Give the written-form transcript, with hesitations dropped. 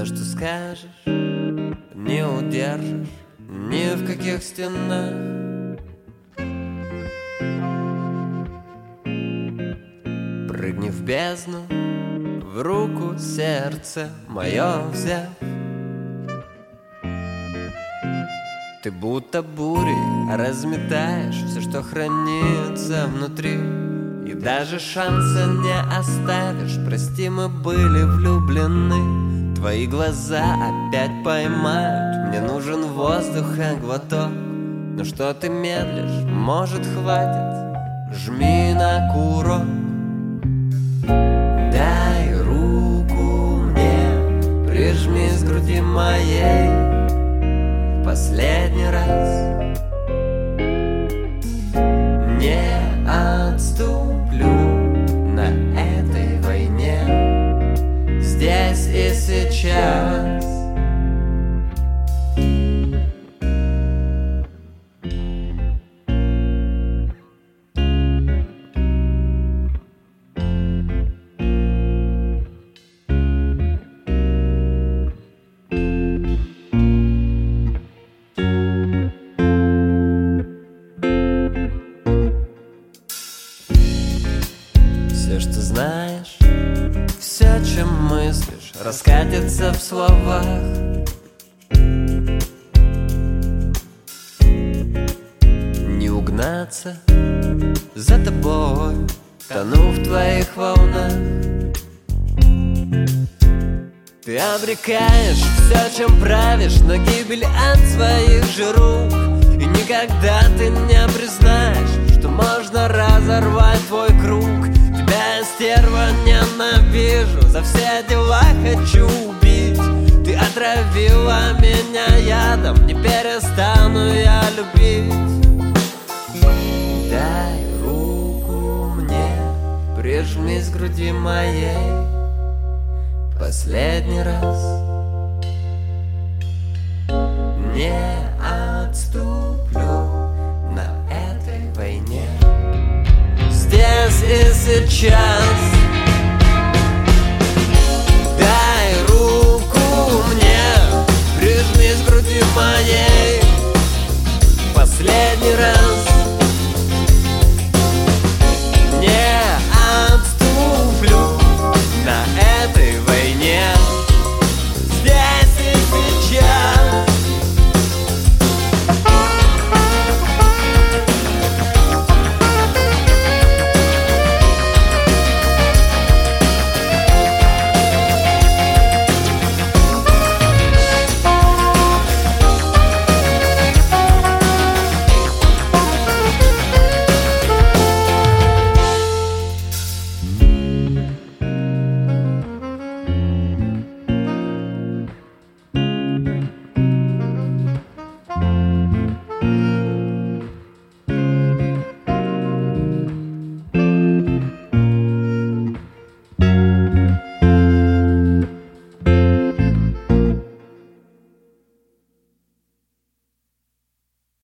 что скажешь, не удержишь ни в каких стенах. Прыгни в бездну, в руку сердце мое взяв. Ты будто бурей разметаешь все, что хранится внутри, и даже шанса не оставишь. Прости, мы были влюблены. Твои глаза опять поймают. Мне нужен воздуха глоток. Но что ты медлишь? Может, хватит? Жми на курок. Дай руку мне, прижмись к груди моей последний раз. Не отступлю на этой войне, здесь и сейчас. Все, что знаешь, все, чем мыслишь, раскатится в словах. Не угнаться за тобой, тону в твоих волнах. Ты обрекаешь все, чем правишь, на гибель от своих же рук. И никогда ты не признаешь, что можно разорвать твой круг. Тебя, стерва, ненавижу, за все дела хочу убить. Ты отравила меня ядом, не перестану я любить. Дай руку мне, прижмись к груди моей последний раз. Не отступлю на этой войне, здесь и сейчас.